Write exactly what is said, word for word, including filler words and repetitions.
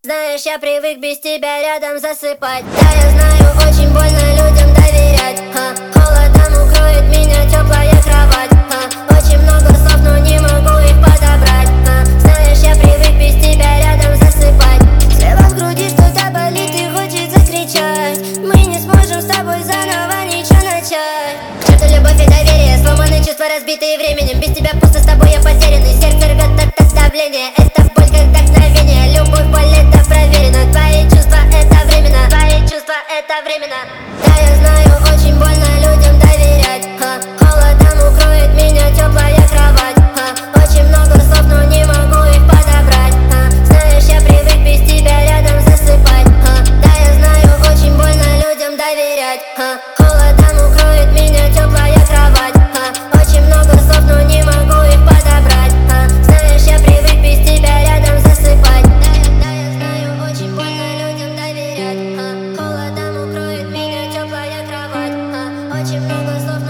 Знаешь, я привык без тебя рядом засыпать. Да, я знаю, очень больно людям доверять. Ха, холодом укроет меня теплая кровать. Ха, очень много слов, но не могу их подобрать. Ха, знаешь, я привык без тебя рядом засыпать. Слева в груди что-то болит и хочется кричать. Мы не сможем с тобой заново ничего начать. К черту любовь и доверие, сломанные чувства, разбитые временем. Без тебя пусто, с тобой я потерянный. Сердце рвет от давления. Это боль как вдохновение. Любовь, боль, это проверено. Твои чувства это временно. Твои чувства это временно. Да, я знаю, очень больно людям доверять. Ха, холодом укроет меня теплая кровать. Ха, очень много слов, но не могу их подобрать. Ха, знаешь, я привык без тебя рядом засыпать. Ха, да, я знаю, очень больно людям доверять. Ха, холодом укроет меня теплая кровать. Ха, очень много слов, но не могу их подобрать. Ха, знаешь, я привык без тебя рядом засыпать. Да, я, да, я знаю, очень больно людям доверять. Ха, холодом укроет меня теплая кровать. Ха, очень много слов.